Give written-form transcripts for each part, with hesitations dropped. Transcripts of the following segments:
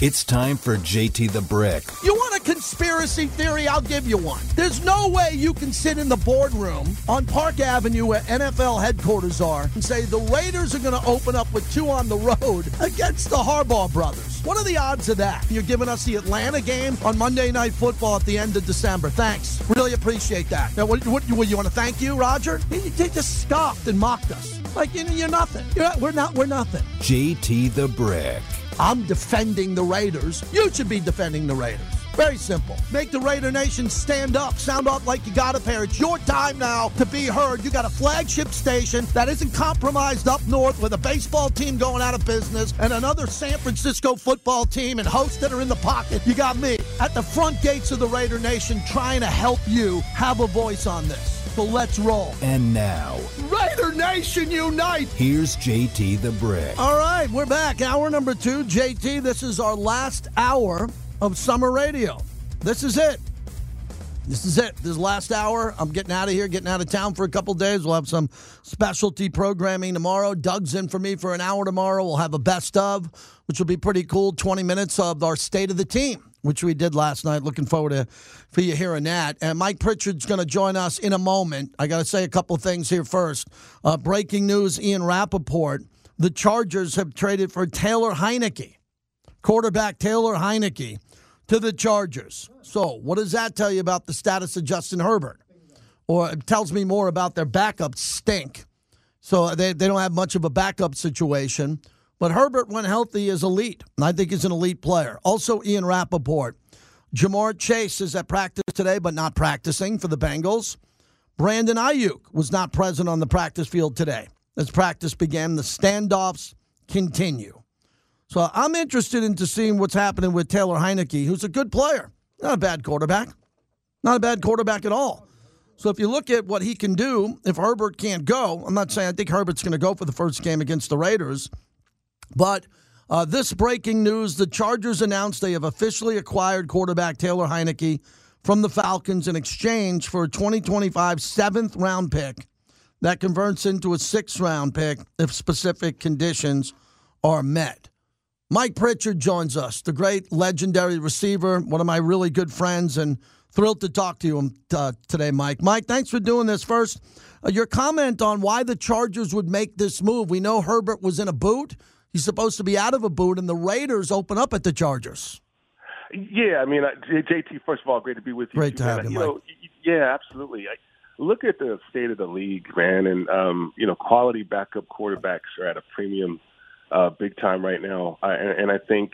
It's time for JT the Brick. You want a conspiracy theory? I'll give you one. There's no way you can sit in the boardroom on Park Avenue where NFL headquarters are and say the Raiders are going to open up with 2 on the road against the Harbaugh brothers. What are the odds of that? You're giving us the Atlanta game on Monday Night Football at the end of December. Thanks. Really appreciate that. Now, what you want to thank you, Roger? They just scoffed and mocked us. Like, you're nothing. We're nothing. JT the Brick. I'm defending the Raiders. You should be defending the Raiders. Very simple. Make the Raider Nation stand up. Sound off like you got a pair. It's your time now to be heard. You got a flagship station that isn't compromised up north with a baseball team going out of business and another San Francisco football team and hosts that are in the pocket. You got me at the front gates of the Raider Nation trying to help you have a voice on this. So let's roll. And now, Raider Nation unite! Here's JT the Brick. All right, we're back. Hour number 2. JT, this is our last hour of summer radio. This is it. This is last hour. I'm getting out of here, getting out of town for a couple days. We'll have some specialty programming tomorrow. Doug's in for me for an hour tomorrow. We'll have a best of, which will be pretty cool. 20 minutes of our state of the team, which we did last night. Looking forward for you hearing that. And Mike Pritchard's going to join us in a moment. I got to say a couple things here first. Breaking news, Ian Rappaport. The Chargers have traded for Taylor Heineke, quarterback Taylor Heineke, to the Chargers. So what does that tell you about the status of Justin Herbert? Or it tells me more about their backups stink. So they don't have much of a backup situation. But Herbert, when healthy, is elite. And I think he's an elite player. Also, Ian Rappaport. Jamar Chase is at practice today, but not practicing for the Bengals. Brandon Ayuk was not present on the practice field today. As practice began, the standoffs continue. So I'm interested into seeing what's happening with Taylor Heineke, who's a good player. Not a bad quarterback. Not a bad quarterback at all. So if you look at what he can do, if Herbert can't go, I'm not saying I think Herbert's going to go for the first game against the Raiders, but this breaking news, the Chargers announced they have officially acquired quarterback Taylor Heineke from the Falcons in exchange for a 2025 7th-round pick that converts into a 6th-round pick if specific conditions are met. Mike Pritchard joins us, the great legendary receiver, one of my really good friends, and thrilled to talk to you today, Mike. Mike, thanks for doing this. First, your comment on why the Chargers would make this move. We know Herbert was in a boot. He's supposed to be out of a boot, and the Raiders open up at the Chargers. Yeah, I mean, JT, first of all, great to be with you. Great to have you, Mike. Yeah, absolutely. Look at the state of the league, man, and, quality backup quarterbacks are at a premium big time right now. And I think,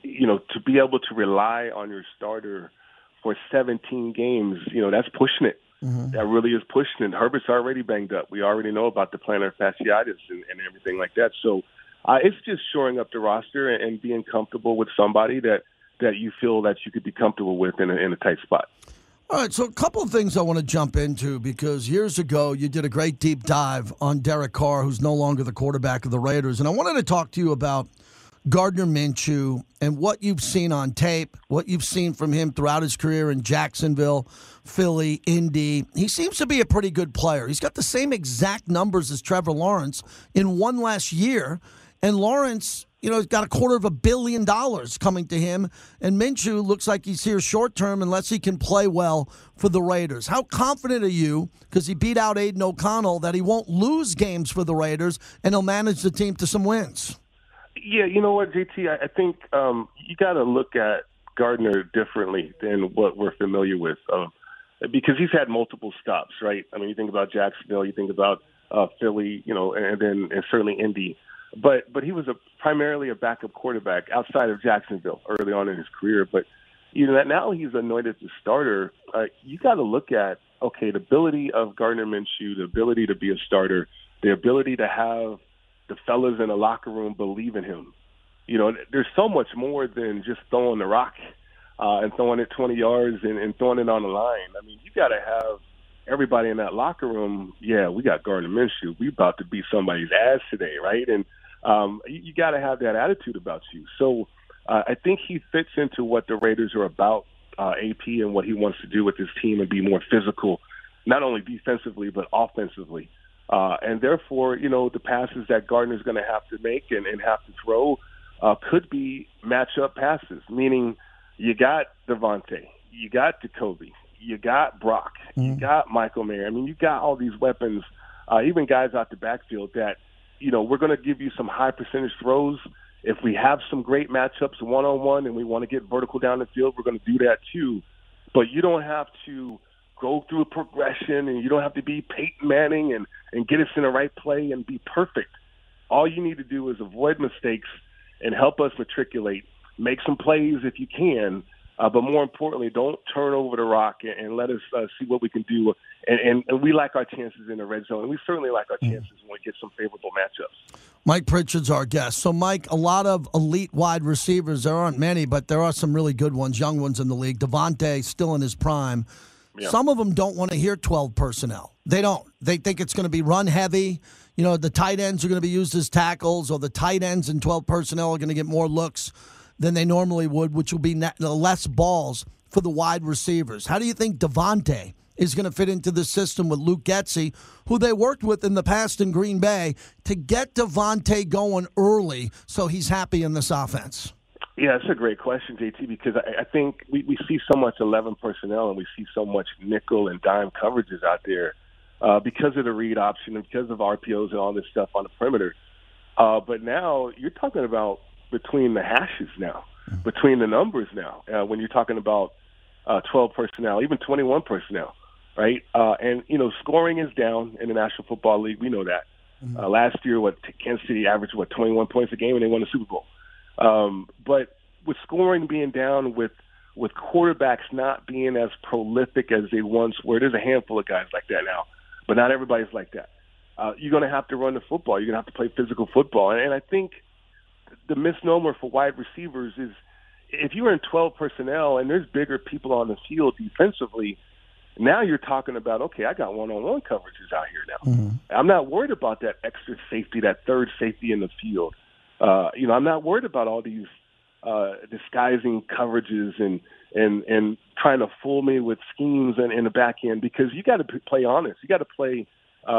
to be able to rely on your starter for 17 games, that's pushing it. Mm-hmm. That really is pushing it. Herbert's already banged up. We already know about the plantar fasciitis and everything like that. So it's just shoring up the roster and being comfortable with somebody that you feel that you could be comfortable with in a tight spot. All right, so a couple of things I want to jump into because years ago you did a great deep dive on Derek Carr, who's no longer the quarterback of the Raiders. And I wanted to talk to you about Gardner Minshew and what you've seen on tape, what you've seen from him throughout his career in Jacksonville, Philly, Indy. He seems to be a pretty good player. He's got the same exact numbers as Trevor Lawrence in one last year. And Lawrence, he's got $250 million coming to him. And Minshew looks like he's here short term unless he can play well for the Raiders. How confident are you, because he beat out Aiden O'Connell, that he won't lose games for the Raiders and he'll manage the team to some wins? Yeah, you know what, JT? I think you got to look at Gardner differently than what we're familiar with because he's had multiple stops, right? I mean, you think about Jacksonville, you think about Philly, and certainly Indy. But he was primarily a backup quarterback outside of Jacksonville early on in his career. But now he's anointed the starter. You got to look at the ability of Gardner Minshew, the ability to be a starter, the ability to have the fellas in the locker room believe in him. There's so much more than just throwing the rock and throwing it 20 yards and throwing it on the line. I mean, you got to have everybody in that locker room. Yeah, we got Gardner Minshew. We about to beat somebody's ass today, right? And you got to have that attitude about you. So I think he fits into what the Raiders are about, AP, and what he wants to do with his team and be more physical, not only defensively but offensively. And therefore, the passes that Gardner's going to have to make and have to throw could be matchup passes, meaning you got Devontae, you got Jacoby, you got Brock, you got Michael Mayer. I mean, you got all these weapons, even guys out the backfield that, we're going to give you some high percentage throws. If we have some great matchups one-on-one and we want to get vertical down the field, we're going to do that too. But you don't have to go through a progression, and you don't have to be Peyton Manning and get us in the right play and be perfect. All you need to do is avoid mistakes and help us matriculate, make some plays if you can, but more importantly, don't turn over the rock and let us see what we can do. And we like our chances in the red zone, and we certainly like our chances when we get some favorable matchups. Mike Pritchard's our guest. So, Mike, a lot of elite wide receivers. There aren't many, but there are some really good ones, young ones in the league. Devontae still in his prime. Yeah. Some of them don't want to hear 12 personnel. They don't. They think it's going to be run heavy. The tight ends are going to be used as tackles, or the tight ends and 12 personnel are going to get more looks than they normally would, which will be less balls for the wide receivers. How do you think Devontae is going to fit into the system with Luke Getsy, who they worked with in the past in Green Bay, to get Devontae going early so he's happy in this offense? Yeah, that's a great question, JT, because I think we see so much 11 personnel and we see so much nickel and dime coverages out there because of the read option and because of RPOs and all this stuff on the perimeter. But now you're talking about between the hashes now, between the numbers now, when you're talking about 12 personnel, even 21 personnel, right? And, scoring is down in the National Football League. We know that. Last year, Kansas City averaged, 21 points a game, and they won the Super Bowl. But with scoring being down, with quarterbacks not being as prolific as they once were, there's a handful of guys like that now, but not everybody's like that. You're going to have to run the football. You're going to have to play physical football. And I think the misnomer for wide receivers is if you're in 12 personnel and there's bigger people on the field defensively, now you're talking about, okay, I got one-on-one coverages out here now. I'm not worried about that extra safety, that third safety in the field. I'm not worried about all these disguising coverages and trying to fool me with schemes in the back end, because you got to play honest. You got to play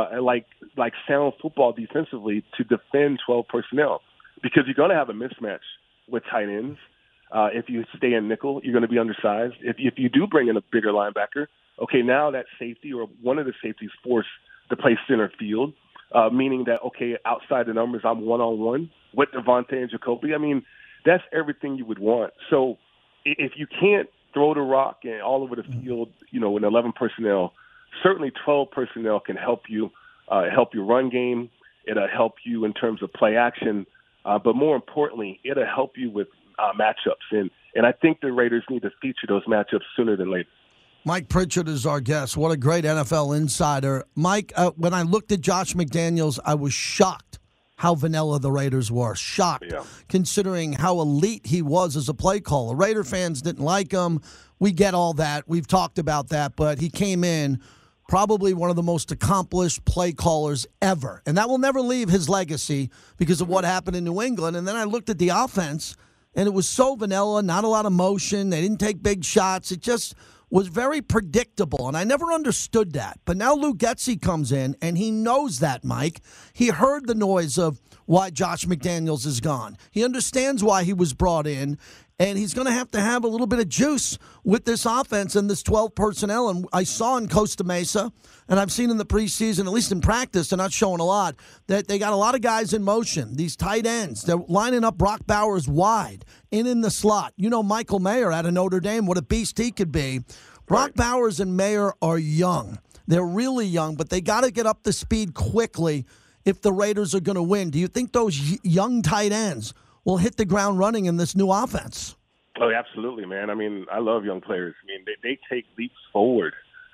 like sound football defensively to defend 12 personnel, because you're going to have a mismatch with tight ends. If you stay in nickel, you're going to be undersized. If you do bring in a bigger linebacker, okay, now that safety or one of the safeties forced to play center field, meaning that, okay, outside the numbers, I'm one-on-one with Devontae and Jacoby. I mean, that's everything you would want. So if you can't throw the rock and all over the field, in 11 personnel, certainly 12 personnel can help you run game. It'll help you in terms of play action. But more importantly, it'll help you with matchups. And I think the Raiders need to feature those matchups sooner than later. Mike Pritchard is our guest. What a great NFL insider. Mike, when I looked at Josh McDaniels, I was shocked how vanilla the Raiders were. Shocked, considering how elite he was as a play caller. Raider fans didn't like him. We get all that. We've talked about that. But he came in probably one of the most accomplished play callers ever. And that will never leave his legacy because of what happened in New England. And then I looked at the offense, and it was so vanilla, not a lot of motion. They didn't take big shots. It just was very predictable, and I never understood that. But now Luke Getsy comes in, and he knows that, Mike. He heard the noise of why Josh McDaniels is gone. He understands why he was brought in, and he's going to have a little bit of juice with this offense and this 12 personnel. And I saw in Costa Mesa, and I've seen in the preseason, at least in practice, they're not showing a lot, that they got a lot of guys in motion. These tight ends, they're lining up Brock Bowers wide, in the slot. Michael Mayer out of Notre Dame, what a beast he could be. Brock Bowers and Mayer are young. They're really young, but they got to get up to speed quickly if the Raiders are going to win. Do you think those young tight ends will hit the ground running in this new offense? Oh, absolutely, man. I mean, I love young players. I mean, they take leaps forward,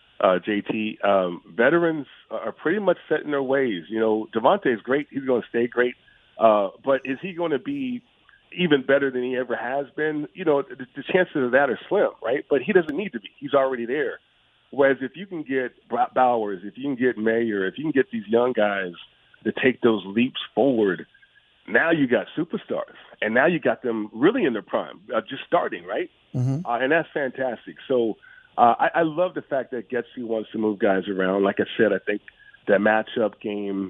JT. Veterans are pretty much set in their ways. Devontae is great. He's going to stay great. But is he going to be even better than he ever has been? The chances of that are slim, right? But he doesn't need to be. He's already there. Whereas if you can get Bowers, if you can get Mayer, if you can get these young guys to take those leaps forward, now you got superstars. And now you got them really in their prime, just starting, right? And that's fantastic. So I love the fact that Getsy wants to move guys around. Like I said, I think that matchup game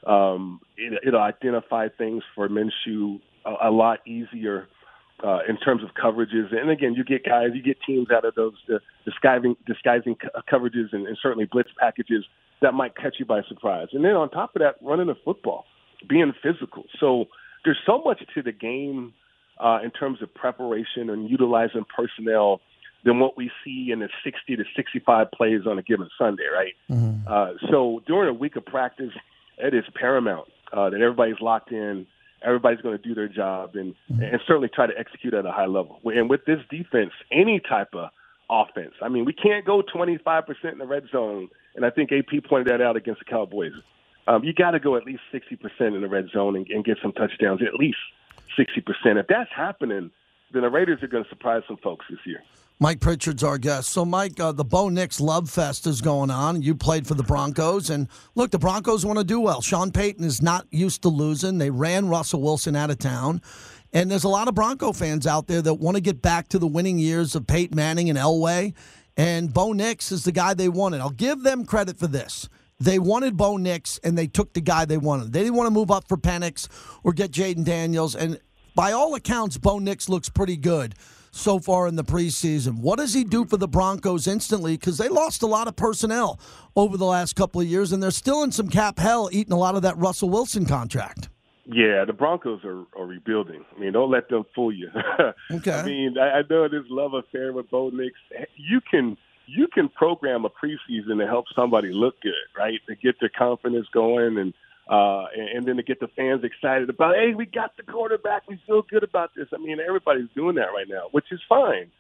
it'll identify things for Minshew a lot easier in terms of coverages. And again, you get teams out of those disguising coverages and certainly blitz packages that might catch you by surprise. And then on top of that, running the football, being physical. So there's so much to the game in terms of preparation and utilizing personnel than what we see in the 60 to 65 plays on a given Sunday, right? Mm-hmm. So during a week of practice, it is paramount that everybody's locked in, everybody's going to do their job, and certainly try to execute at a high level. And with this defense, any type of offense, I mean, we can't go 25% in the red zone, and I think AP pointed that out against the Cowboys. You got to go at least 60% in the red zone and get some touchdowns, at least 60%. If that's happening, then the Raiders are going to surprise some folks this year. Mike Pritchard's our guest. So, Mike, the Bo Nix Love Fest is going on. You played for the Broncos. And, look, the Broncos want to do well. Sean Payton is not used to losing. They ran Russell Wilson out of town. And there's a lot of Bronco fans out there that want to get back to the winning years of Peyton Manning and Elway. And Bo Nix is the guy they wanted. I'll give them credit for this. They wanted Bo Nix, and they took the guy they wanted. They didn't want to move up for Penix or get Jaden Daniels. And by all accounts, Bo Nix looks pretty good so far in the preseason. What does he do for the Broncos instantly? Because they lost a lot of personnel over the last couple of years, and they're still in some cap hell eating a lot of that Russell Wilson contract. Yeah, the Broncos are rebuilding. I mean, don't let them fool you. Okay. I mean, I know this love affair with Bo Nix. You can program a preseason to help somebody look good, right? To get their confidence going and then to get the fans excited about, hey, we got the quarterback. We feel good about this. I mean, everybody's doing that right now, which is fine.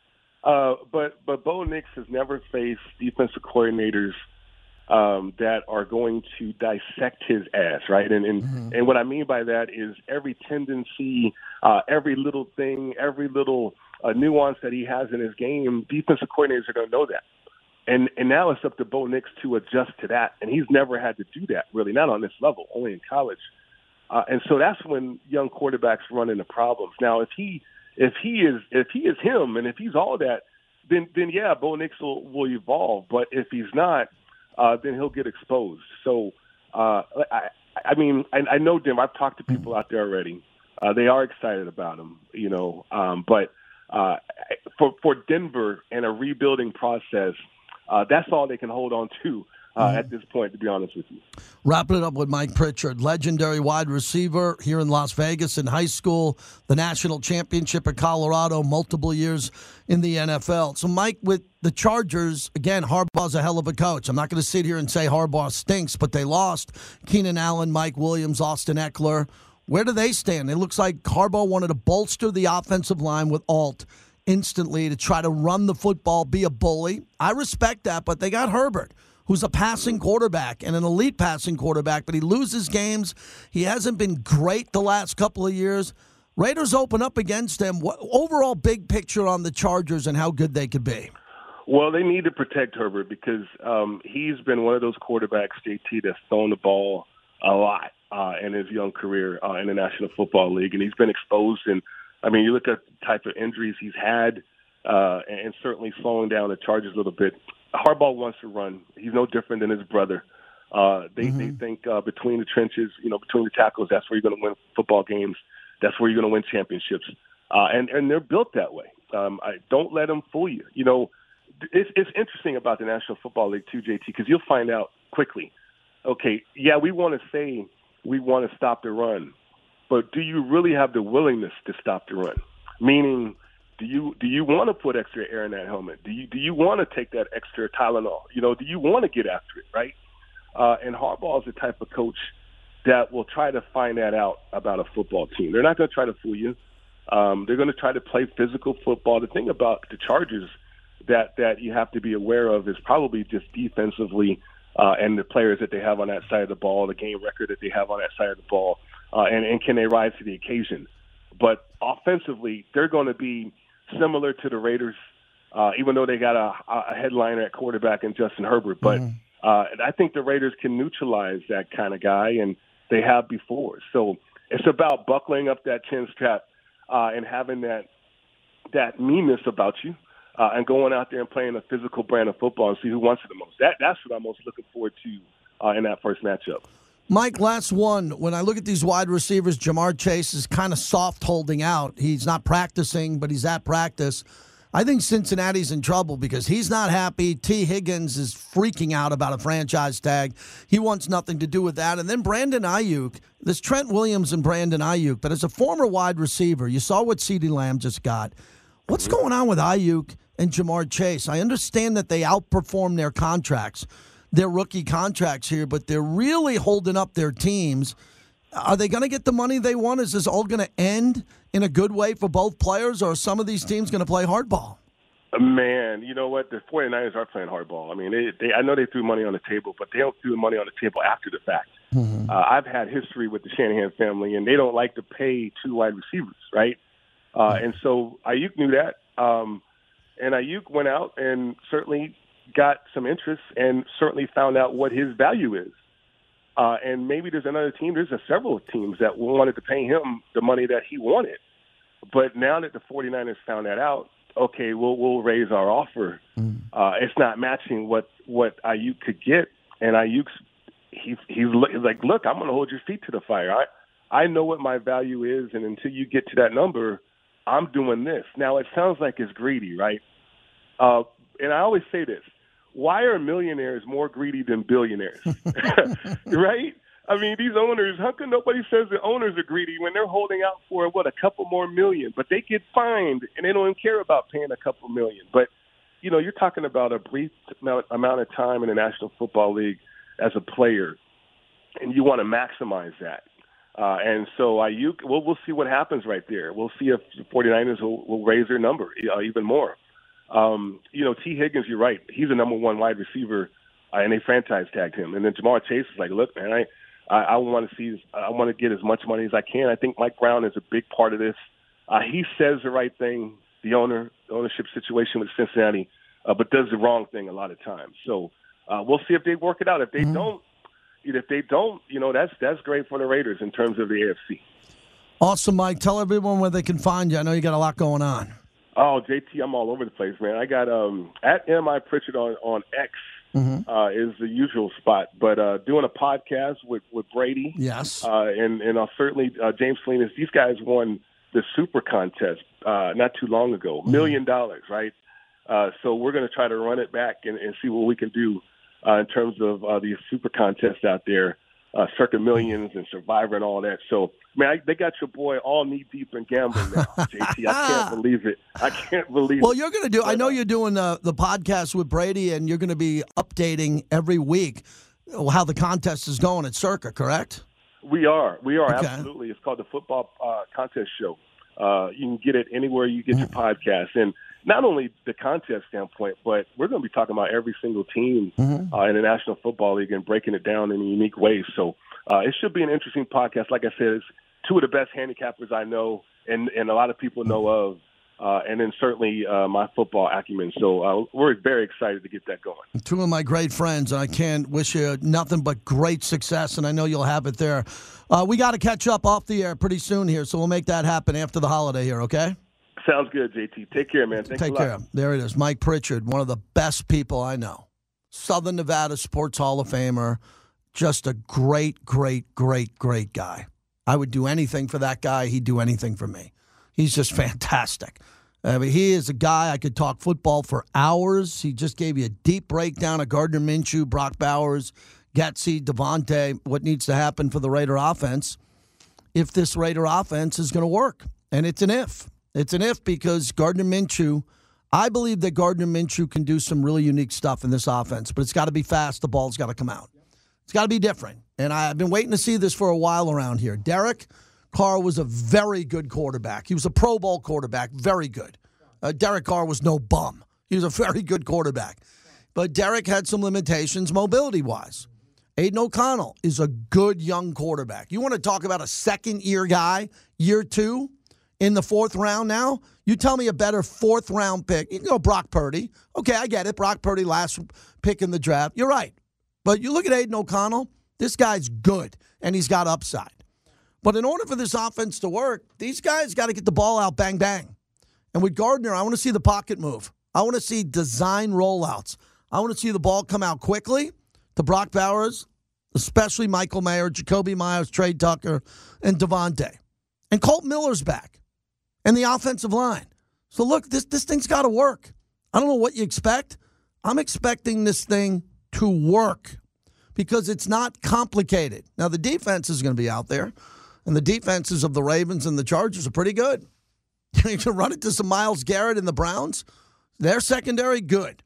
But Bo Nix has never faced defensive coordinators that are going to dissect his ass, right? And what I mean by that is every tendency, every little thing, every little nuance that he has in his game, defensive coordinators are going to know that. And now it's up to Bo Nix to adjust to that, and he's never had to do that, really, not on this level, only in college. And so that's when young quarterbacks run into problems. Now, if he is him, and if he's all that, then yeah, Bo Nix will evolve. But if he's not, then he'll get exposed. So, I mean, I know Denver. I've talked to people out there already. They are excited about him, but for Denver and a rebuilding process, that's all they can hold on to at this point, to be honest with you. Wrapping it up with Mike Pritchard, legendary wide receiver here in Las Vegas in high school, the national championship at Colorado, multiple years in the NFL. So, Mike, with the Chargers, again, Harbaugh's a hell of a coach. I'm not going to sit here and say Harbaugh stinks, but they lost Keenan Allen, Mike Williams, Austin Eckler. Where do they stand? It looks like Harbaugh wanted to bolster the offensive line with Alt instantly to try to run the football, be a bully. I respect that, but they got Herbert, who's a passing quarterback and an elite passing quarterback, but he loses games. He hasn't been great the last couple of years. Raiders open up against them. What overall big picture on the Chargers and how good they could be? Well, they need to protect Herbert because he's been one of those quarterbacks, JT, that's thrown the ball a lot in his young career in the National Football League, and he's been exposed. And I mean, you look at the type of injuries he's had, and certainly slowing down the Chargers a little bit. Harbaugh wants to run. He's no different than his brother. They think between the trenches, between the tackles, that's where you're going to win football games. That's where you're going to win championships. And they're built that way. Don't let them fool you. It's interesting about the National Football League too, JT, because you'll find out quickly. Okay, yeah, we want to say we want to stop the run, but do you really have the willingness to stop the run? Meaning, do you want to put extra air in that helmet? Do you want to take that extra Tylenol? Do you want to get after it, right? And Harbaugh is the type of coach that will try to find that out about a football team. They're not going to try to fool you. They're going to try to play physical football. The thing about the Chargers that you have to be aware of is probably just defensively and the players that they have on that side of the ball, the game record that they have on that side of the ball, and can they rise to the occasion. But offensively, they're going to be similar to the Raiders, even though they got a headliner at quarterback in Justin Herbert. But I think the Raiders can neutralize that kind of guy, and they have before. So it's about buckling up that chin strap and having that meanness about you. And going out there and playing a physical brand of football and see who wants it the most. That's what I'm most looking forward to in that first matchup. Mike, last one. When I look at these wide receivers, Jamar Chase is kind of soft holding out. He's not practicing, but he's at practice. I think Cincinnati's in trouble because he's not happy. T. Higgins is freaking out about a franchise tag. He wants nothing to do with that. And then Brandon Ayuk, this Trent Williams and Brandon Ayuk, but as a former wide receiver, you saw what CeeDee Lamb just got. What's going on with Ayuk and Jamar Chase? I understand that they outperform their contracts, their rookie contracts here, but they're really holding up their teams. Are they going to get the money they want? Is this all going to end in a good way for both players, or are some of these teams going to play hardball? Man, you know what? The 49ers are playing hardball. I mean, I know they threw money on the table, but they don't throw money on the table after the fact. Mm-hmm. I've had history with the Shanahan family, and they don't like to pay two wide receivers, right? And so Ayuk knew that. And Ayuk went out and certainly got some interest and certainly found out what his value is. And maybe there's another team, several teams that wanted to pay him the money that he wanted. But now that the 49ers found that out, okay, we'll raise our offer. It's not matching what Ayuk could get. And Ayuk's he's like, look, I'm going to hold your feet to the fire. I know what my value is, and until you get to that number, I'm doing this. Now, it sounds like it's greedy, right? And I always say this. Why are millionaires more greedy than billionaires? Right? I mean, these owners, how come nobody says the owners are greedy when they're holding out for, a couple more million? But they get fined, and they don't even care about paying a couple million. But, you're talking about a brief amount of time in the National Football League as a player, and you want to maximize that. And so Ayuk, we'll see what happens right there. We'll see if the 49ers will raise their number even more. T. Higgins, you're right. He's the number one wide receiver, and they franchise tagged him. And then Jamar Chase is like, look, man, I want to get as much money as I can. I think Mike Brown is a big part of this. He says the right thing, the ownership situation with Cincinnati, but does the wrong thing a lot of times. So we'll see if they work it out. If they don't, that's great for the Raiders in terms of the AFC. Awesome, Mike. Tell everyone where they can find you. I know you got a lot going on. Oh, JT, I'm all over the place, man. I got at M.I. Pritchard on X is the usual spot, but doing a podcast with Brady. Yes. And I'll certainly James Salinas. These guys won the Super Contest not too long ago, $1 million, right? So we're going to try to run it back and see what we can do in terms of these Super Contests out there. Circa Millions and Survivor and all that. So, man, they got your boy all knee-deep in gambling now, JT. I can't believe it. Well, you're going to do – I know you're doing the podcast with Brady, and you're going to be updating every week how the contest is going at Circa, correct? We are, okay. Absolutely. It's called the Football Contest Show. You can get it anywhere you get your podcast. And not only the contest standpoint, but we're going to be talking about every single team in the National Football League and breaking it down in unique ways. So it should be an interesting podcast. Like I said, it's two of the best handicappers I know and a lot of people know of. And then certainly my football acumen. So we're very excited to get that going. Two of my great friends, and I can't wish you nothing but great success, and I know you'll have it there. We got to catch up off the air pretty soon here, so we'll make that happen after the holiday here, okay? Sounds good, JT. Take care, man. Thanks a lot. Take care. There it is. Mike Pritchard, one of the best people I know. Southern Nevada Sports Hall of Famer. Just a great, great, great, great guy. I would do anything for that guy. He'd do anything for me. He's just fantastic. I mean, he is a guy I could talk football for hours. He just gave you a deep breakdown of Gardner Minshew, Brock Bowers, Getsy, Devontae, what needs to happen for the Raider offense if this Raider offense is going to work. And it's an if. It's an if because Gardner Minshew, I believe that Gardner Minshew can do some really unique stuff in this offense, but it's got to be fast. The ball's got to come out. It's got to be different. And I've been waiting to see this for a while around here. Derek Carr was a very good quarterback. He was a Pro Bowl quarterback, very good. Derek Carr was no bum. He was a very good quarterback. But Derek had some limitations mobility-wise. Aiden O'Connell is a good young quarterback. You want to talk about a second-year guy, year two, in the fourth round now? You tell me a better fourth-round pick. You can go Brock Purdy. Okay, I get it. Brock Purdy, last pick in the draft. You're right. But you look at Aiden O'Connell, this guy's good, and he's got upside. But in order for this offense to work, these guys got to get the ball out bang, bang. And with Gardner, I want to see the pocket move. I want to see design rollouts. I want to see the ball come out quickly to Brock Bowers, especially Michael Mayer, Jacoby Myers, Trey Tucker, and Devontae. And Colt Miller's back. And the offensive line. So, look, this thing's got to work. I don't know what you expect. I'm expecting this thing to work because it's not complicated. Now, the defense is going to be out there, and the defenses of the Ravens and the Chargers are pretty good. You can run it to some Myles Garrett and the Browns. Their secondary, good.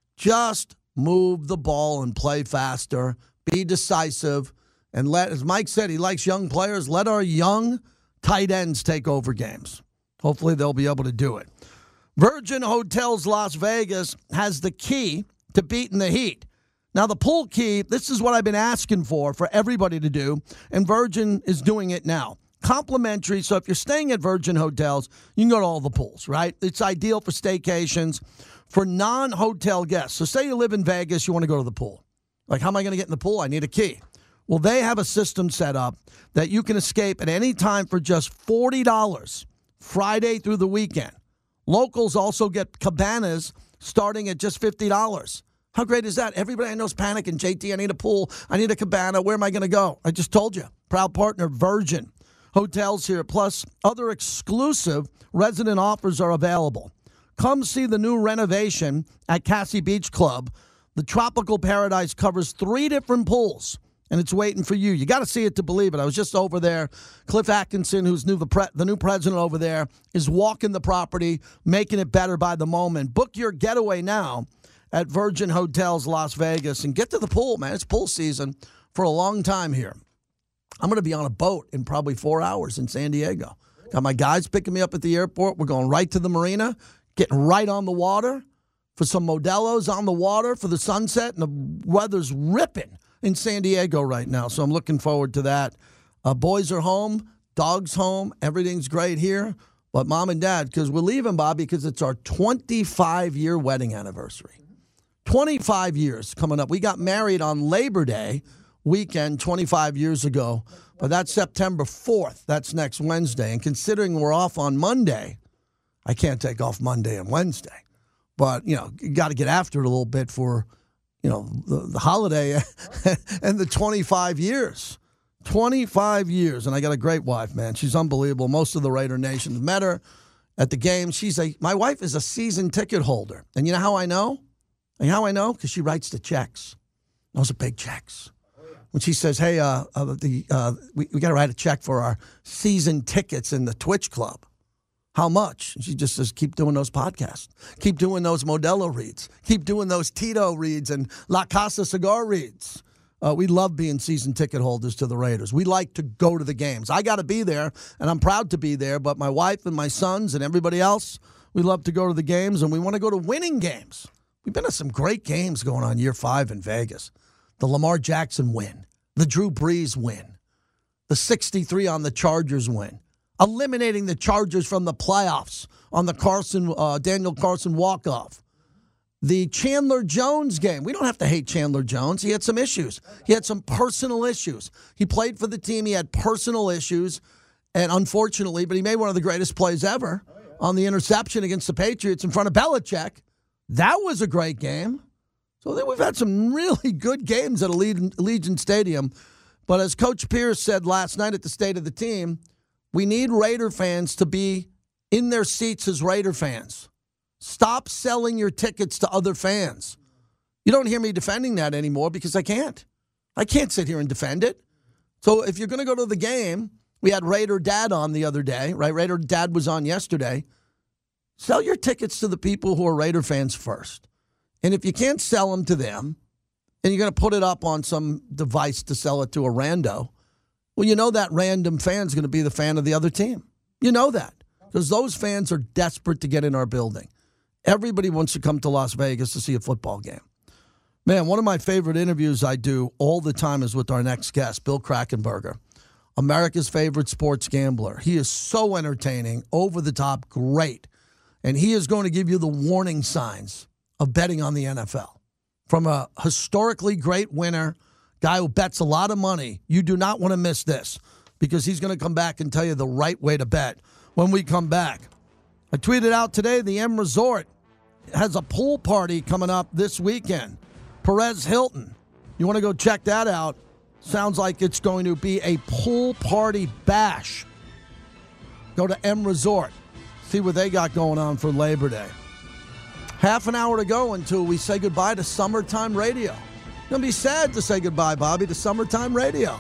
Just move the ball and play faster. Be decisive. And let, as Mike said, he likes young players. Let our young tight ends take over games. Hopefully they'll be able to do it. Virgin Hotels Las Vegas has the key to beating the heat. Now, the pool key, this is what I've been asking for everybody to do, and Virgin is doing it now. Complimentary, so if you're staying at Virgin Hotels, you can go to all the pools, right? It's ideal for staycations, for non-hotel guests. So say you live in Vegas, you want to go to the pool. Like, how am I going to get in the pool? I need a key. Well, they have a system set up that you can escape at any time for just $40, Friday through the weekend. Locals also get cabanas starting at just $50. How great is that? Everybody I know is panicking. JT, I need a pool. I need a cabana. Where am I going to go? I just told you. Proud partner, Virgin Hotels here. Plus, other exclusive resident offers are available. Come see the new renovation at Cassie Beach Club. The Tropical Paradise covers 3 different pools, and it's waiting for you. You got to see it to believe it. I was just over there. Cliff Atkinson, who's the new president over there, is walking the property, making it better by the moment. Book your getaway now at Virgin Hotels Las Vegas and get to the pool, man. It's pool season for a long time here. I'm going to be on a boat in probably 4 hours in San Diego. Got my guys picking me up at the airport. We're going right to the marina, getting right on the water for some Modelo's on the water for the sunset, and the weather's ripping in San Diego right now, so I'm looking forward to that. Boys are home, dogs home, everything's great here. But Mom and Dad, because we're leaving, Bobby, because it's our 25-year wedding anniversary. 25 years coming up. We got married on Labor Day weekend 25 years ago, but that's September 4th. That's next Wednesday. And considering we're off on Monday, I can't take off Monday and Wednesday. But, you got to get after it a little bit for, the holiday and the 25 years. 25 years. And I got a great wife, man. She's unbelievable. Most of the Raider Nation have met her at the game. My wife is a season ticket holder. And you know how I know? And how I know? Because she writes the checks. Those are big checks. When she says, hey, we got to write a check for our season tickets in the Twitch Club. How much? And she just says, keep doing those podcasts. Keep doing those Modelo reads. Keep doing those Tito reads and La Casa Cigar reads. We love being season ticket holders to the Raiders. We like to go to the games. I got to be there, and I'm proud to be there, but my wife and my sons and everybody else, we love to go to the games, and we want to go to winning games. We've been to some great games going on year 5 in Vegas. The Lamar Jackson win. The Drew Brees win. The 63 on the Chargers win. Eliminating the Chargers from the playoffs on the Daniel Carson walk-off. The Chandler Jones game. We don't have to hate Chandler Jones. He had some issues. He had some personal issues. He played for the team. He had personal issues, and unfortunately, but he made one of the greatest plays ever on the interception against the Patriots in front of Belichick. That was a great game. So then we've had some really good games at Allegiant Stadium. But as Coach Pierce said last night at the State of the Team, we need Raider fans to be in their seats as Raider fans. Stop selling your tickets to other fans. You don't hear me defending that anymore because I can't. I can't sit here and defend it. So if you're going to go to the game, we had Raider Dad on the other day, right? Raider Dad was on yesterday. Sell your tickets to the people who are Raider fans first. And if you can't sell them to them, and you're going to put it up on some device to sell it to a rando, well, you know that random fan's going to be the fan of the other team. You know that. Because those fans are desperate to get in our building. Everybody wants to come to Las Vegas to see a football game. Man, one of my favorite interviews I do all the time is with our next guest, Bill Krackomberger, America's favorite sports gambler. He is so entertaining, over the top, great. And he is going to give you the warning signs of betting on the NFL. From a historically great winner, guy who bets a lot of money, you do not want to miss this because he's going to come back and tell you the right way to bet when we come back. I tweeted out today the M Resort has a pool party coming up this weekend. Perez Hilton. You want to go check that out. Sounds like it's going to be a pool party bash. Go to M Resort. See what they got going on for Labor Day. Half an hour to go until we say goodbye to Summertime Radio. It's going to be sad to say goodbye, Bobby, to Summertime Radio.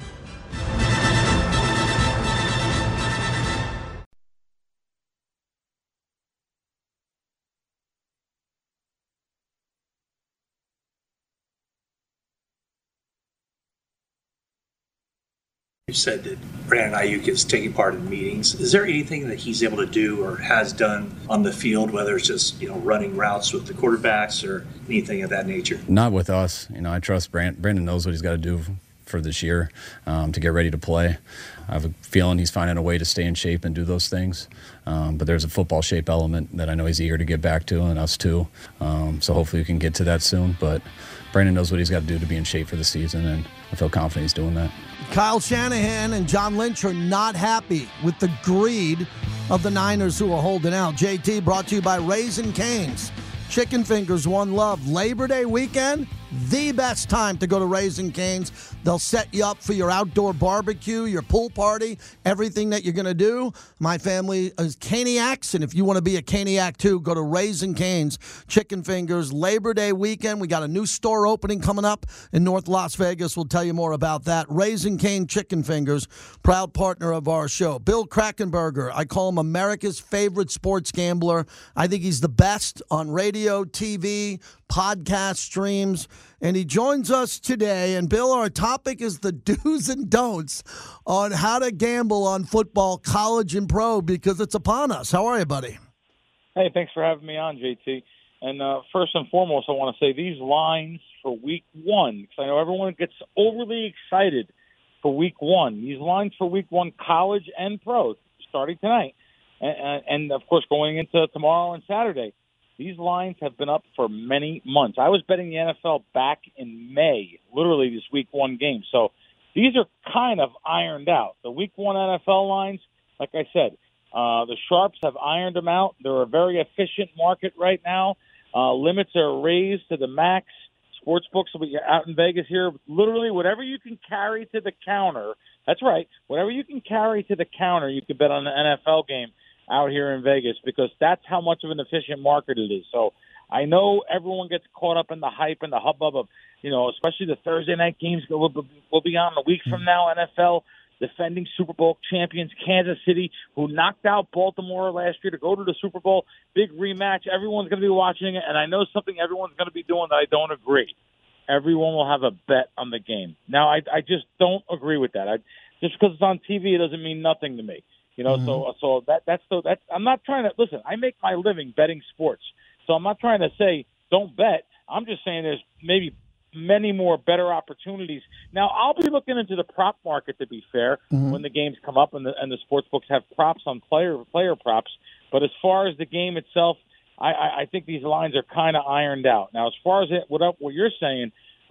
You said that Brandon Ayuk is taking part in meetings. Is there anything that he's able to do or has done on the field, whether it's just running routes with the quarterbacks or anything of that nature? Not with us. I trust Brandon knows what he's got to do for this year to get ready to play. I have a feeling he's finding a way to stay in shape and do those things. But there's a football shape element that I know he's eager to get back to, and us too. So hopefully we can get to that soon. But Brandon knows what he's got to do to be in shape for the season, and I feel confident he's doing that. Kyle Shanahan and John Lynch are not happy with the greed of the Niners who are holding out. JT brought to you by Raising Cane's. Chicken Fingers, One Love. Labor Day weekend, the best time to go to Raising Cane's. They'll set you up for your outdoor barbecue, your pool party, everything that you're going to do. My family is Caniacs, and if you want to be a Caniac too, go to Raising Cane's. Chicken Fingers, Labor Day weekend. We got a new store opening coming up in North Las Vegas. We'll tell you more about that. Raising Cane Chicken Fingers, proud partner of our show. Bill Krackomberger, I call him America's favorite sports gambler. I think he's the best on radio, TV, podcast streams, and he joins us today. And Bill, our topic is the do's and don'ts on how to gamble on football, college and pro, because it's upon us. How are you, buddy? Hey, thanks for having me on, JT. And first and foremost, I want to say these lines for week one, because I know everyone gets overly excited for week one. These lines for week one, college and pro, starting tonight, and of course going into tomorrow and Saturday. These lines have been up for many months. I was betting the NFL back in May, literally this week one game. So these are kind of ironed out. The week one NFL lines, like I said, the Sharps have ironed them out. They're a very efficient market right now. Limits are raised to the max. Sports books will be out in Vegas here. Literally, whatever you can carry to the counter, that's right, whatever you can carry to the counter, you can bet on an NFL game out here in Vegas, because that's how much of an efficient market it is. So I know everyone gets caught up in the hype and the hubbub of, especially the Thursday night games will be on a week from now. NFL defending Super Bowl champions Kansas City, who knocked out Baltimore last year to go to the Super Bowl. Big rematch. Everyone's going to be watching it, and I know something everyone's going to be doing that I don't agree. Everyone will have a bet on the game. Now, I just don't agree with that. Just because it's on TV, it doesn't mean nothing to me. So that's I'm not trying to listen. I make my living betting sports, so I'm not trying to say don't bet. I'm just saying there's maybe many more better opportunities. Now I'll be looking into the prop market, to be fair, when the games come up and the sports books have props on player props. But as far as the game itself, I think these lines are kind of ironed out. Now as far as what you're saying,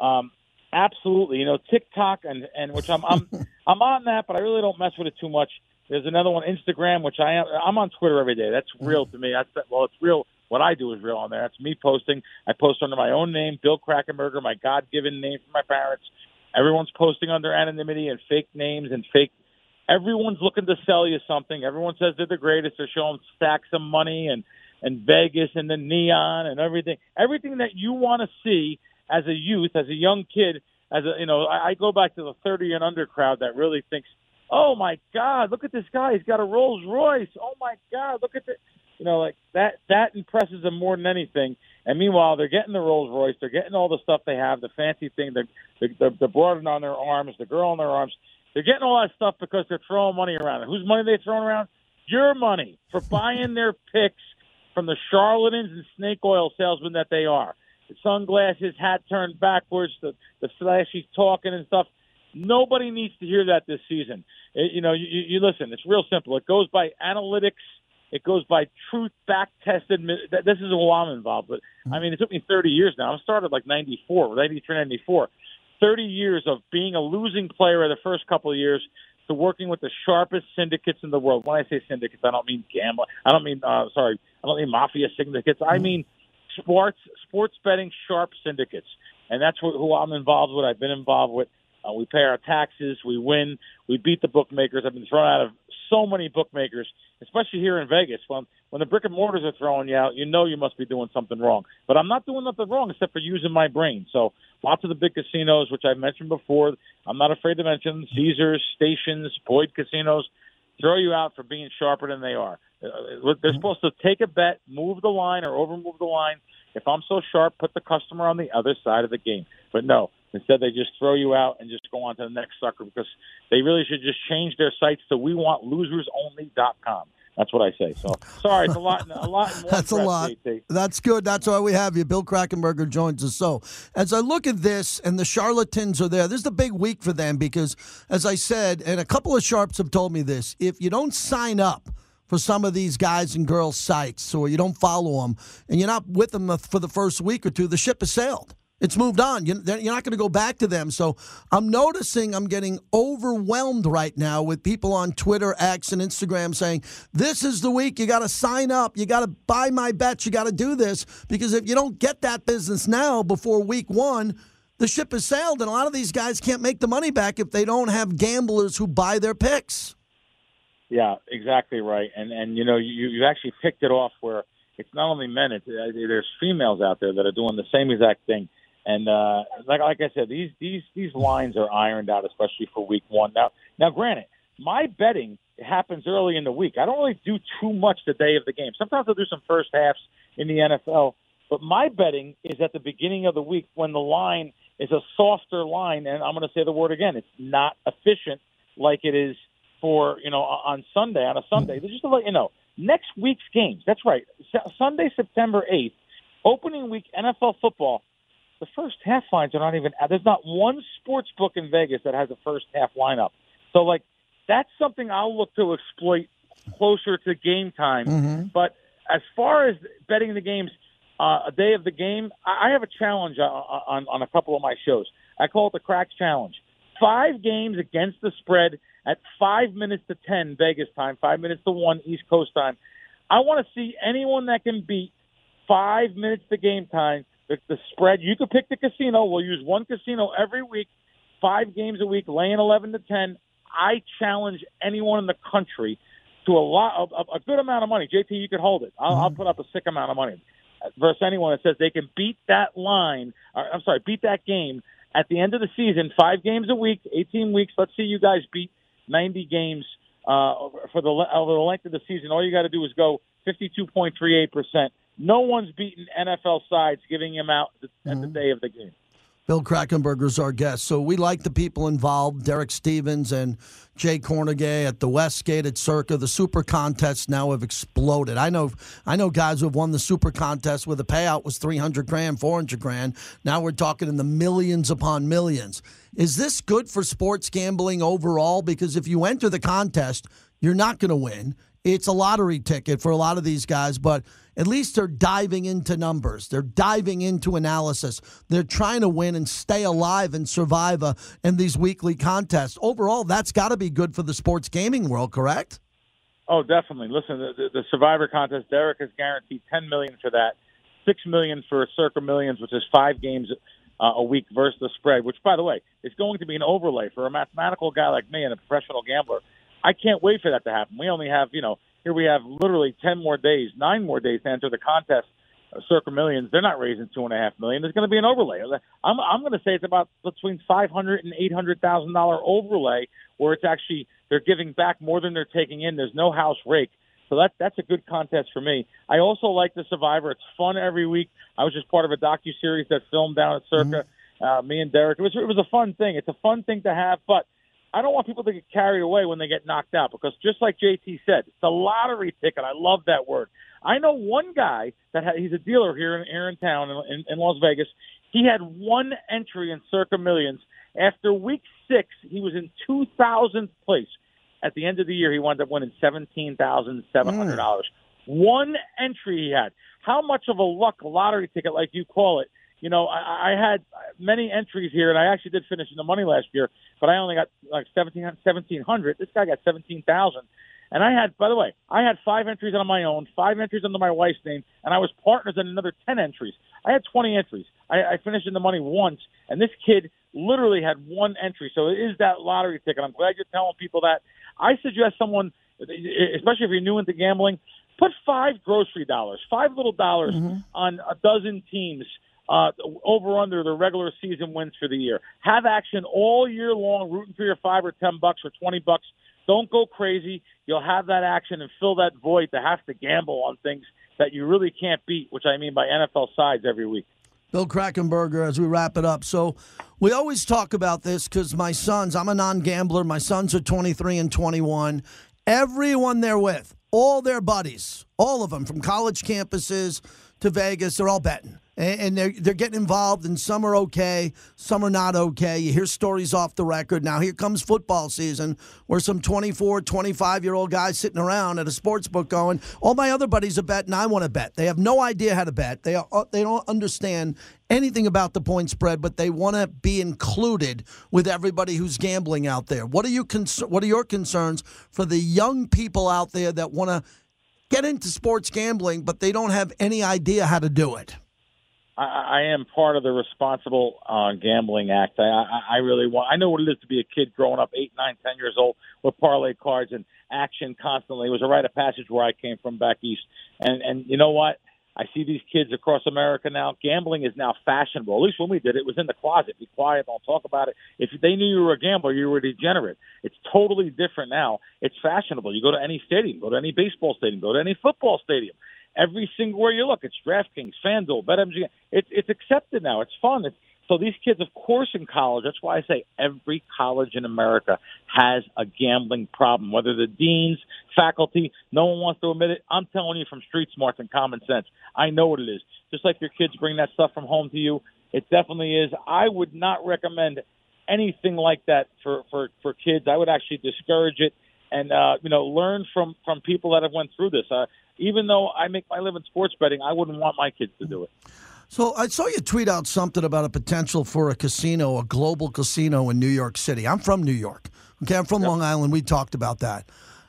absolutely. TikTok and which I'm on that, but I really don't mess with it too much. There's another one, Instagram, which I'm on Twitter every day. That's real to me. It's real. What I do is real on there. That's me posting. I post under my own name, Bill Krackomberger, my God-given name from my parents. Everyone's posting under anonymity and fake names and fake. Everyone's looking to sell you something. Everyone says they're the greatest. They're showing stacks of money and Vegas and the neon and everything. Everything that you want to see as a youth, as a young kid, I go back to the 30 and under crowd that really thinks, oh, my God, look at this guy. He's got a Rolls Royce. Oh, my God, look at this. Like that impresses them more than anything. And meanwhile, they're getting the Rolls Royce. They're getting all the stuff they have, the fancy thing, the broaden on their arms, the girl on their arms. They're getting all that stuff because they're throwing money around. And whose money they throwing around? Your money for buying their picks from the charlatans and snake oil salesmen that they are. The sunglasses, hat turned backwards, the flashy talking and stuff. Nobody needs to hear that this season. You listen, it's real simple. It goes by analytics. It goes by truth, back-tested. This is who I'm involved with. I mean, it took me 30 years now. I started like 93, 94. 30 years of being a losing player the first couple of years to working with the sharpest syndicates in the world. When I say syndicates, I don't mean gambling. I don't mean mafia syndicates. I mean sports betting sharp syndicates. And that's who I'm involved with. I've been involved with. We pay our taxes. We win. We beat the bookmakers. I've been thrown out of so many bookmakers, especially here in Vegas. When the brick and mortars are throwing you out, you know you must be doing something wrong. But I'm not doing nothing wrong except for using my brain. So lots of the big casinos, which I mentioned before, I'm not afraid to mention, Caesars, Stations, Boyd casinos, throw you out for being sharper than they are. They're supposed to take a bet, move the line, or over-move the line. If I'm so sharp, put the customer on the other side of the game. But no, instead they just throw you out and just go on to the next sucker, because they really should just change their sites to WeWantLosersOnly.com. That's what I say. So sorry, it's a lot. A lot. In one That's a breath, lot. JT. That's good. That's why we have you. Bill Krakenberger joins us. So as I look at this, and the charlatans are there, this is a big week for them because, as I said, and a couple of sharps have told me this, if you don't sign up for some of these guys and girls' sites, or you don't follow them, and you're not with them for the first week or two, the ship has sailed. It's moved on. You're not going to go back to them. So I'm noticing I'm getting overwhelmed right now with people on Twitter, X, and Instagram saying, this is the week. You got to sign up. You got to buy my bets. You got to do this. Because if you don't get that business now before week one, the ship has sailed. And a lot of these guys can't make the money back if they don't have gamblers who buy their picks. Yeah, exactly right. And you know, you actually picked it off where it's not only men, there's females out there that are doing the same exact thing. And like I said, these lines are ironed out, especially for week one. Now, granted, my betting happens early in the week. I don't really do too much the day of the game. Sometimes I'll do some first halves in the NFL, but my betting is at the beginning of the week when the line is a softer line, and I'm going to say the word again. It's not efficient like it is for, on Sunday, on a Sunday. Just to let you know, next week's games, that's right, Sunday, September 8th, opening week NFL football, the first half lines are not even – there's not one sports book in Vegas that has a first half lineup. So, that's something I'll look to exploit closer to game time. Mm-hmm. But as far as betting the games, a day of the game, I have a challenge on a couple of my shows. I call it the Cracks Challenge. 5 games against the spread at 5 minutes to 10 Vegas time, 5 minutes to 1 East Coast time. I want to see anyone that can beat 5 minutes to game time. The spread, you could pick the casino. We'll use one casino every week, 5 games a week, laying 11 to 10. I challenge anyone in the country to a good amount of money. JT, you could hold it. I'll put up a sick amount of money versus anyone that says they can beat that line. Beat that game at the end of the season. 5 games a week, 18 weeks. Let's see you guys beat 90 games over the length of the season. All you got to do is go 52.38%. No one's beaten NFL sides giving him out at the day of the game. Bill Krakenberger is our guest. So we like the people involved, Derek Stevens and Jay Cornegay at the Westgate at Circa. The Super Contests now have exploded. I know guys who have won the Super Contest where the payout was $300,000, $400,000. Now we're talking in the millions upon millions. Is this good for sports gambling overall? Because if you enter the contest, you're not going to win. It's a lottery ticket for a lot of these guys, but at least they're diving into numbers. They're diving into analysis. They're trying to win and stay alive and survive in these weekly contests. Overall, that's got to be good for the sports gaming world, correct? Oh, definitely. Listen, the Survivor contest, Derek has guaranteed $10 million for that, $6 million for Circa Millions, which is 5 games a week versus the spread, which, by the way, is going to be an overlay for a mathematical guy like me and a professional gambler. I can't wait for that to happen. We only have, here we have literally 9 more days to enter the contest. Circa Millions, they're not raising $2.5 million. There's going to be an overlay. I'm going to say it's about between $500,000 and $800,000 overlay, where it's actually they're giving back more than they're taking in. There's no house rake, so that's a good contest for me. I also like the Survivor. It's fun every week. I was just part of a docuseries that filmed down at Circa. Me and Derek. It was a fun thing. It's a fun thing to have, but I don't want people to get carried away when they get knocked out, because just like JT said, it's a lottery ticket. I love that word. I know one guy he's a dealer here in town in Las Vegas. He had 1 entry in Circa Millions. After week 6, he was in 2,000th place. At the end of the year, he wound up winning $17,700. 1 entry he had. How much of a luck lottery ticket, like you call it? I had many entries here, and I actually did finish in the money last year, but I only got like 1,700. This guy got 17,000. And I had, by the way, I had 5 entries on my own, 5 entries under my wife's name, and I was partners in another 10 entries. I had 20 entries. I finished in the money once, and this kid literally had 1 entry. So it is that lottery ticket. I'm glad you're telling people that. I suggest someone, especially if you're new into gambling, put $5 grocery dollars, $5 little dollars on a dozen teams over under the regular season wins for the year. Have action all year long, rooting for your $5 or $10 or $20. Don't go crazy. You'll have that action and fill that void to have to gamble on things that you really can't beat, which I mean by NFL sides every week. Bill Krackomberger, as we wrap it up. So we always talk about this because my sons, I'm a non-gambler. My sons are 23 and 21. Everyone they're with, all their buddies, all of them from college campuses to Vegas, they're all betting. And they're getting involved, and some are okay, some are not okay. You hear stories off the record. Now, here comes football season where some 24, 25-year-old guys sitting around at a sports book going, all my other buddies are betting, I want to bet. They have no idea how to bet. They don't understand anything about the point spread, but they want to be included with everybody who's gambling out there. What are your concerns for the young people out there that want to get into sports gambling, but they don't have any idea how to do it? I am part of the Responsible Gambling Act. I really want. I know what it is to be a kid growing up 8, 9, 10 years old with parlay cards and action constantly. It was a rite of passage where I came from back east. And you know what? I see these kids across America now. Gambling is now fashionable. At least when we did it was in the closet. Be quiet. Don't talk about it. If they knew you were a gambler, you were a degenerate. It's totally different now. It's fashionable. You go to any stadium, go to any baseball stadium, go to any football stadium. Every single where you look, it's DraftKings, FanDuel, BetMGM. It's accepted now. It's fun. So these kids, of course, in college, that's why I say every college in America has a gambling problem, whether the deans, faculty, no one wants to admit it. I'm telling you from street smarts and common sense. I know what it is. Just like your kids bring that stuff from home to you, it definitely is. I would not recommend anything like that for kids. I would actually discourage it and, learn from people that have went through this. Even though I make my living sports betting, I wouldn't want my kids to do it. So I saw you tweet out something about a potential for a casino, a global casino in New York City. I'm from New York. Okay, I'm from Long Island. We talked about that.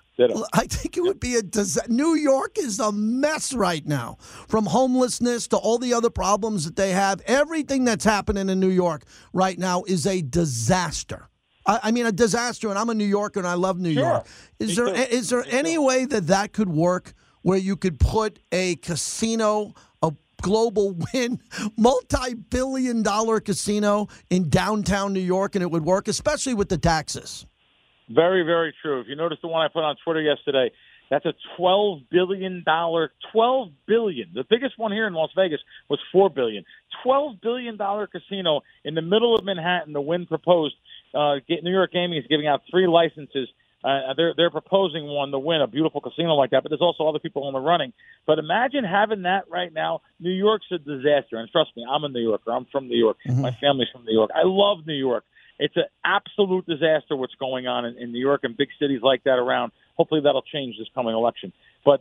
I think it would be a disaster. New York is a mess right now, from homelessness to all the other problems that they have. Everything that's happening in New York right now is a disaster. I mean, a disaster, and I'm a New Yorker, and I love New York. Is there any way that could work where you could put a casino, a global win, multi-billion-dollar casino in downtown New York, and it would work, especially with the taxes? Very, very true. If you notice the one I put on Twitter yesterday, that's a $12 billion. $12 billion. The biggest one here in Las Vegas was $4 billion. $12 billion casino in the middle of Manhattan. The Wynn proposed. New York Gaming is giving out 3 licenses. They're proposing one to win a beautiful casino like that, but there's also other people in the running. But imagine having that right now. New York's a disaster, and trust me, I'm a New Yorker. I'm from New York. My family's from New York. I love New York. It's an absolute disaster what's going on in New York and big cities like that around. Hopefully that'll change this coming election. But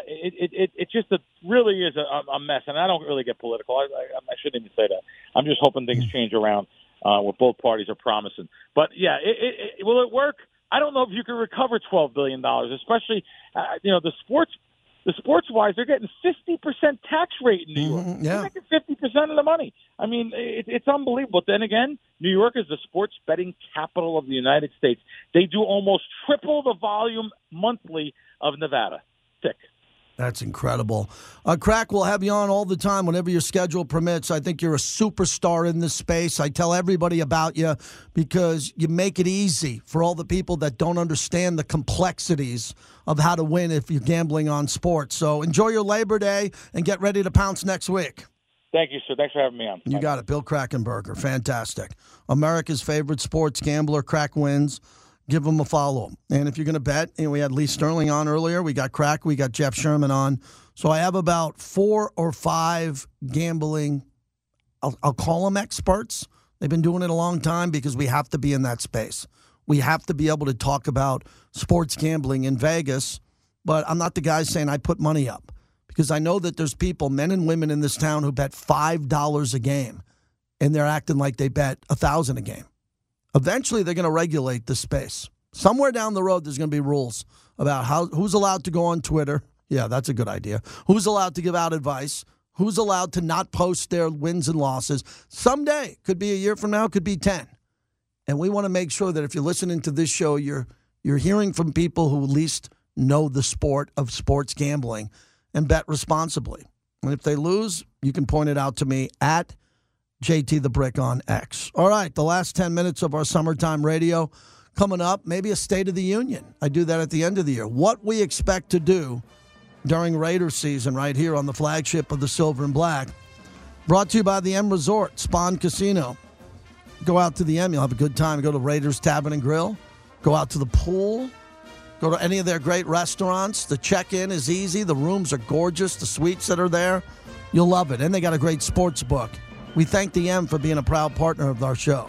it just really is a mess, and I don't really get political. I shouldn't even say that. I'm just hoping things change around what both parties are promising. But, yeah, will it work? I don't know if you can recover $12 billion, especially, the sports-wise, they're getting 50% tax rate in New York. They're making 50% of the money. I mean, it's unbelievable. Then again, New York is the sports betting capital of the United States. They do almost triple the volume monthly of Nevada. Sick. That's incredible. Crack, we'll have you on all the time whenever your schedule permits. I think you're a superstar in this space. I tell everybody about you because you make it easy for all the people that don't understand the complexities of how to win if you're gambling on sports. So enjoy your Labor Day and get ready to pounce next week. Thank you, sir. Thanks for having me on. You got it. Bill Krackomberger. Fantastic. America's favorite sports gambler. Crack wins. Give them a follow. And if you're going to bet, we had Lee Sterling on earlier. We got Crack. We got Jeff Sherman on. So I have about 4 or 5 gambling, I'll call them experts. They've been doing it a long time because we have to be in that space. We have to be able to talk about sports gambling in Vegas. But I'm not the guy saying I put money up because I know that there's people, men and women in this town who bet $5 a game, and they're acting like they bet $1,000 a game. Eventually, they're going to regulate the space. Somewhere down the road, there's going to be rules about who's allowed to go on Twitter. Yeah, that's a good idea. Who's allowed to give out advice? Who's allowed to not post their wins and losses? Someday, could be a year from now, could be 10. And we want to make sure that if you're listening to this show, you're hearing from people who at least know the sport of sports gambling and bet responsibly. And if they lose, you can point it out to me at JT the Brick on X. All right, the last 10 minutes of our summertime radio coming up, maybe a State of the Union. I do that at the end of the year. What we expect to do during Raiders season right here on the flagship of the Silver and Black. Brought to you by the M Resort, Spawn Casino. Go out to the M, you'll have a good time. Go to Raiders Tavern and Grill. Go out to the pool. Go to any of their great restaurants. The check-in is easy. The rooms are gorgeous. The suites that are there, you'll love it. And they got a great sports book. We thank the M for being a proud partner of our show.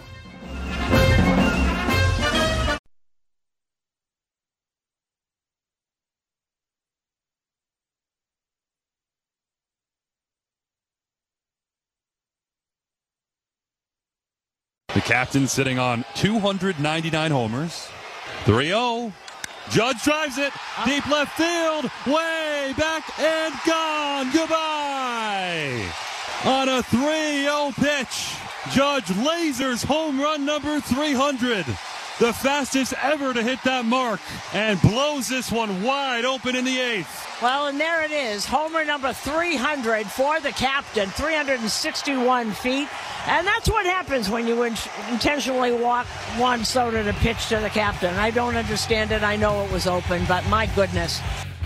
The captain sitting on 299 homers. 3-0. Judge drives it. Deep left field. Way back and gone. Goodbye. On a 3-0 pitch, Judge lasers home run number 300. The fastest ever to hit that mark, and blows this one wide open in the 8th. Well, and there it is, homer number 300 for the captain, 361 feet. And that's what happens when you intentionally walk Juan Soto to pitch to the captain. I don't understand it. I know it was open, but my goodness.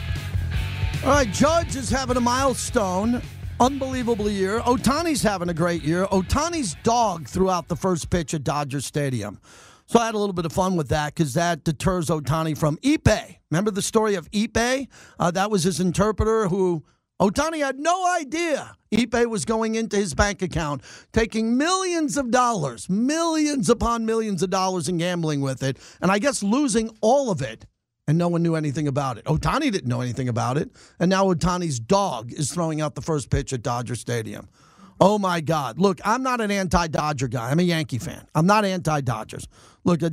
All right, Judge is having a milestone. Unbelievable year. Ohtani's having a great year. Ohtani's dog threw out the first pitch at Dodger Stadium. So I had a little bit of fun with that because that deters Ohtani from Ippei. Remember the story of Ippei? That was his interpreter who Ohtani had no idea Ippei was going into his bank account, taking millions of dollars, millions upon millions of dollars and gambling with it, and I guess losing all of it, and no one knew anything about it. Ohtani didn't know anything about it, and now Ohtani's dog is throwing out the first pitch at Dodger Stadium. Oh, my God. Look, I'm not an anti-Dodger guy. I'm a Yankee fan. I'm not anti-Dodgers. Look,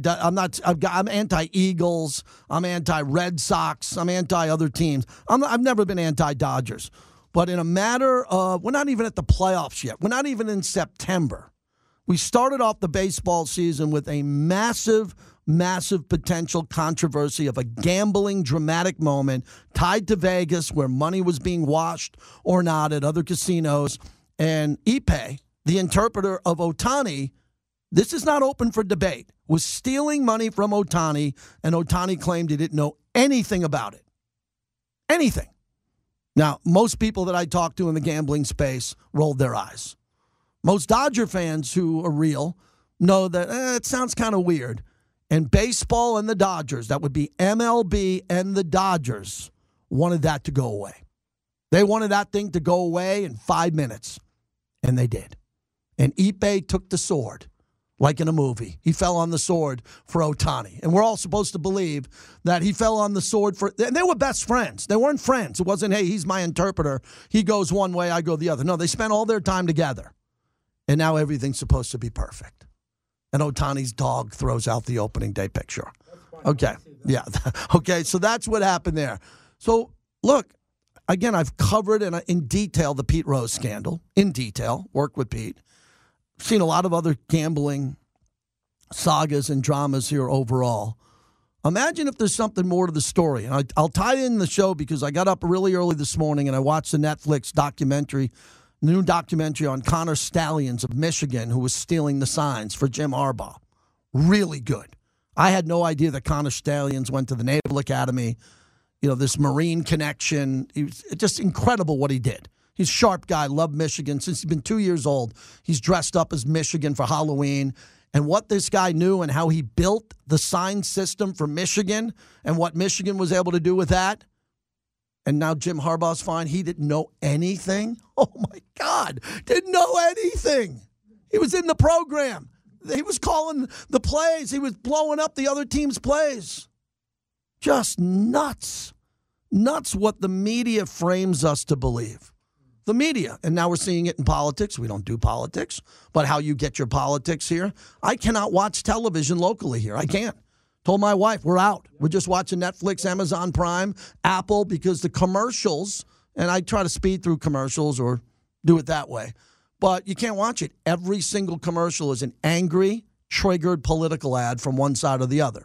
I'm anti-Eagles. I'm anti-Red Sox. I'm anti-other teams. I've never been anti-Dodgers. But in a matter of, we're not even at the playoffs yet. We're not even in September. We started off the baseball season with a massive potential controversy of a gambling dramatic moment tied to Vegas where money was being washed or not at other casinos. And Ippei, the interpreter of Ohtani, this is not open for debate, was stealing money from Ohtani, and Ohtani claimed he didn't know anything about it. Anything. Now, most people that I talked to in the gambling space rolled their eyes. Most Dodger fans who are real know that it sounds kind of weird. And baseball and the Dodgers, that would be MLB and the Dodgers, wanted that to go away. They wanted that thing to go away in 5 minutes. And they did. And Ippei took the sword, like in a movie. He fell on the sword for Ohtani. And we're all supposed to believe that he fell on the sword for... And they were best friends. They weren't friends. It wasn't, hey, he's my interpreter. He goes one way, I go the other. No, they spent all their time together. And now everything's supposed to be perfect. And Ohtani's dog throws out the opening day picture. Okay. Yeah. Okay, so that's what happened there. So, look. Again, I've covered in detail the Pete Rose scandal, in detail, worked with Pete. Seen a lot of other gambling sagas and dramas here overall. Imagine if there's something more to the story. And I'll tie in the show because I got up really early this morning and I watched the Netflix new documentary on Connor Stallions of Michigan who was stealing the signs for Jim Harbaugh. Really good. I had no idea that Connor Stallions went to the Naval Academy. You know, this Marine connection. It was just incredible what he did. He's a sharp guy, loved Michigan. Since he's been 2 years old, he's dressed up as Michigan for Halloween. And what this guy knew and how he built the sign system for Michigan and what Michigan was able to do with that. And now Jim Harbaugh's fine. He didn't know anything. Oh, my God. Didn't know anything. He was in the program. He was calling the plays. He was blowing up the other team's plays. Just nuts. Nuts what the media frames us to believe. The media. And now we're seeing it in politics. We don't do politics. But how you get your politics here. I cannot watch television locally here. I can't. Told my wife, we're out. We're just watching Netflix, Amazon Prime, Apple, because the commercials, and I try to speed through commercials or do it that way, but you can't watch it. Every single commercial is an angry, triggered political ad from one side or the other.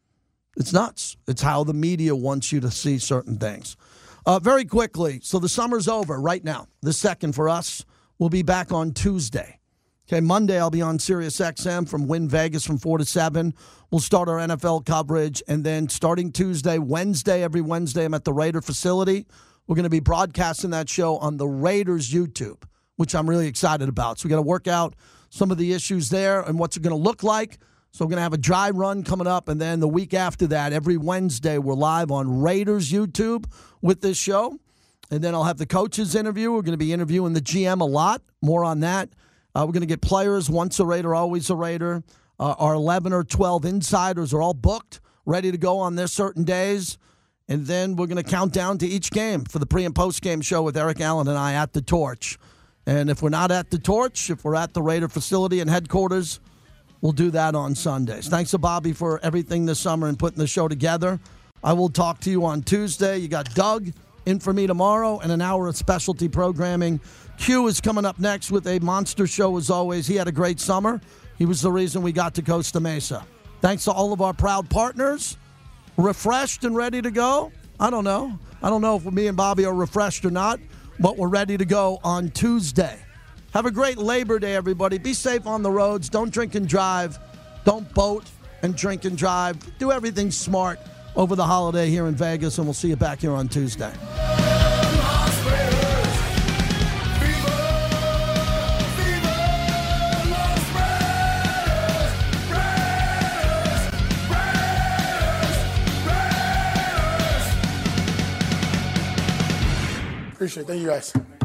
It's nuts. It's how the media wants you to see certain things. Very quickly, so the summer's over right now. The second for us. We'll be back on Tuesday. Okay, Monday I'll be on Sirius XM from Win Vegas from 4 to 7. We'll start our NFL coverage, and then starting Tuesday, Wednesday, every Wednesday, I'm at the Raider facility. We're going to be broadcasting that show on the Raiders YouTube, which I'm really excited about. So we got to work out some of the issues there and what's it going to look like. So we're going to have a dry run coming up, and then the week after that, every Wednesday, we're live on Raiders YouTube with this show. And then I'll have the coaches interview. We're going to be interviewing the GM a lot. More on that. We're going to get players, once a Raider, always a Raider. Our 11 or 12 insiders are all booked, ready to go on their certain days. And then we're going to count down to each game for the pre- and post-game show with Eric Allen and I at the Torch. And if we're not at the Torch, if we're at the Raider facility and headquarters, we'll do that on Sundays. Thanks to Bobby for everything this summer and putting the show together. I will talk to you on Tuesday. You got Doug in for me tomorrow and an hour of specialty programming. Q is coming up next with a monster show as always. He had a great summer. He was the reason we got to Costa Mesa. Thanks to all of our proud partners. Refreshed and ready to go? I don't know. I don't know if me and Bobby are refreshed or not, but we're ready to go on Tuesday. Have a great Labor Day, everybody. Be safe on the roads. Don't drink and drive. Don't boat and drink and drive. Do everything smart over the holiday here in Vegas, and we'll see you back here on Tuesday. Appreciate it. Thank you, guys.